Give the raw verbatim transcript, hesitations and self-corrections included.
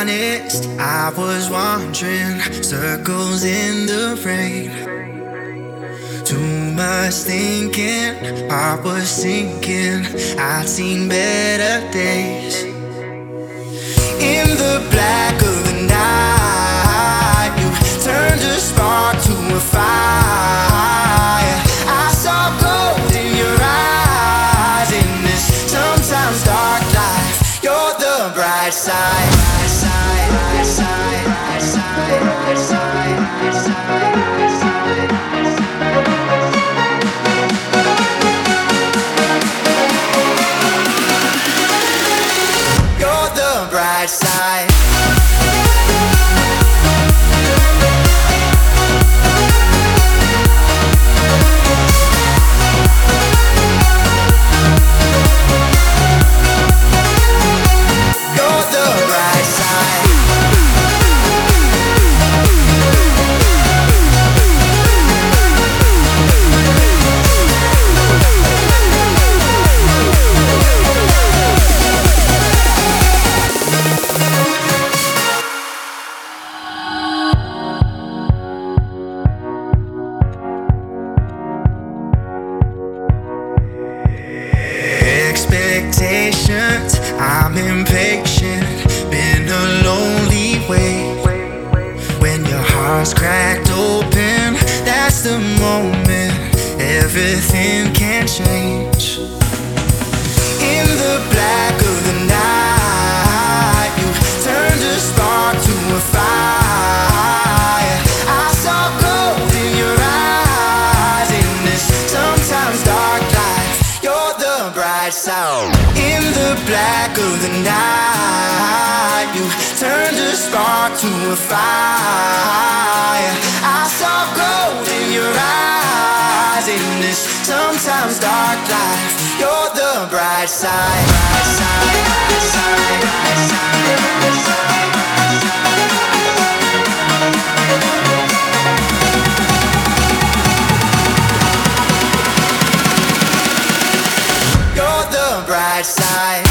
honest, I was wandering circles in the rain. Too much thinking, heart was sinking. I'd seen better days. In the black of the night, you turned a spark to a fire. I saw gold in your eyes. In this sometimes dark life, you're the bright side. Bright side, bright side, bright side, bright side, bright side, bright side. You're the bright side. Expectations, I'm impatient. Been a lonely way. When your heart's cracked open, that's the moment everything can change. In the black of the night, you turned a spark to a fire. I saw gold in your eyes. In this sometimes dark life, you're the bright side. In the black of the night, you turned a spark to a fire. I saw gold in your eyes. In this sometimes dark life, you're the bright side. Bright side, bright side, bright side, bright side, bright side. You're the bright side.